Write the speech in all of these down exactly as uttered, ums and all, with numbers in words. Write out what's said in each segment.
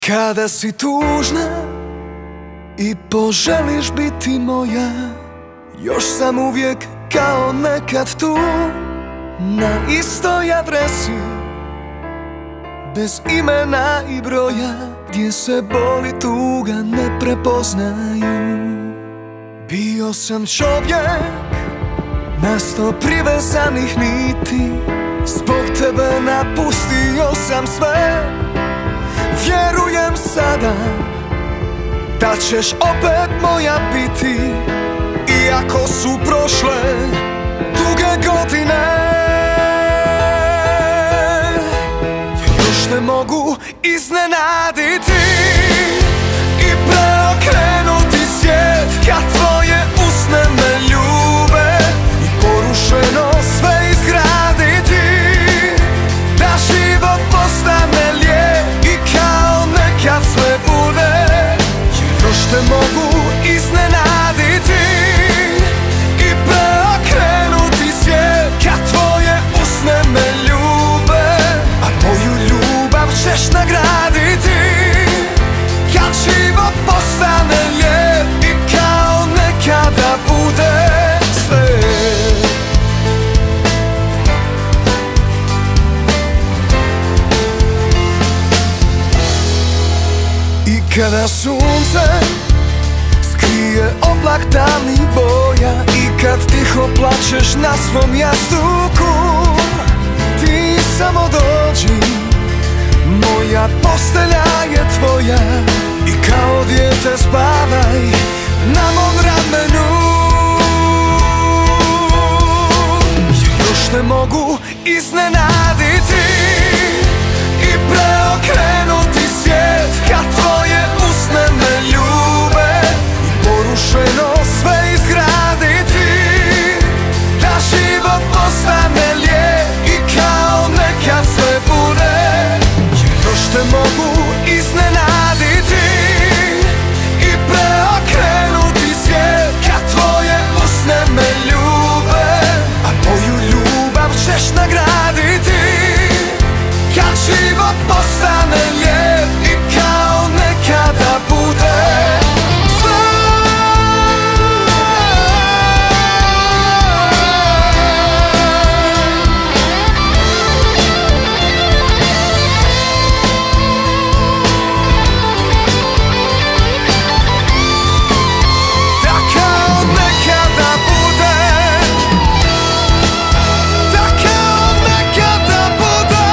Kada si tužna i poželiš biti moja, još sam uvijek kao nekad tu, na istoj adresi, bez imena i broja, gdje se bol i tuga ne prepoznaju. Bio sam čovjek na sto privezanih niti, zbog tebe napustio sam sve. Vjerujem sada da ćeš opet moja biti, iako su prošle duge godine. Još te mogu iznenaditi i preokrenuti svijet, kad tvoje usne me ljube i porušeno sve izgraditi, da život postane lijep i kao nekad sve bude. Još te mogu iznenaditi i preokrenuti svijet, kad tvoje usne me ljube, a moju ljubav ćeš nagraditi, kad život postane lijep i kao nekada bude sve. I kada sunce skrije oblak tamnih boja i kad tiho plačeš na svom jastuku, ti samo dođi, moja postelja je tvoja, i kao dijete spavaj na mom ramenu. Još te mogu iznenaditi i preokrenuti svijet, kad tvoje usne me ljube i porušeno sve izgraditi, da život postane lijep i kao nekad sve bude. Još te mogu iznenaditi i preokrenuti svijet, kad tvoje usne me ljube, a moju ljubav ćeš nagraditi, kad život postane lijep i kao nekada bude sve. Da kao nekada bude, da kao nekada bude.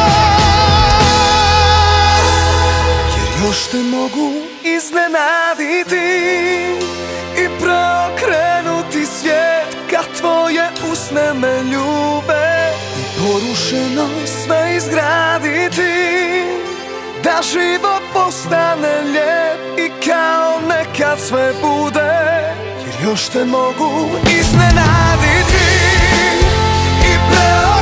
Jer još te mogu iznenaditi i preokrenuti svijet, kad tvoje usne me ljube i porušeno sve izgraditi, da život postane lijep i kao nekad sve bude. Jer još te mogu iznenaditi i preokrenuti